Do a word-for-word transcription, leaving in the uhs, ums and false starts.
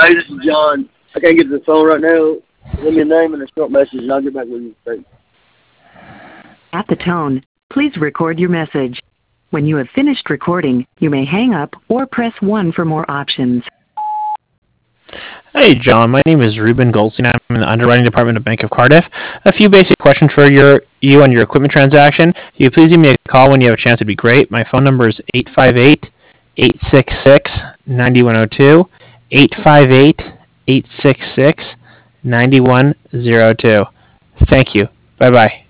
Hey, this is John. I can't get to the phone right now. Leave me a name and a short message, and I'll get back with you. Thanks. At the tone, please record your message. When you have finished recording, you may hang up or press one for more options. Hey, John. My name is Ruben Goldstein. I'm in the underwriting department of Bank of Cardiff. A few basic questions for your you on your equipment transaction. If you please give me a call when you have a chance, it'd be great. My phone number is eight five eight, eight six six, nine one zero two, eight five eight, eight six six, nine one zero two. Thank you. Bye-bye.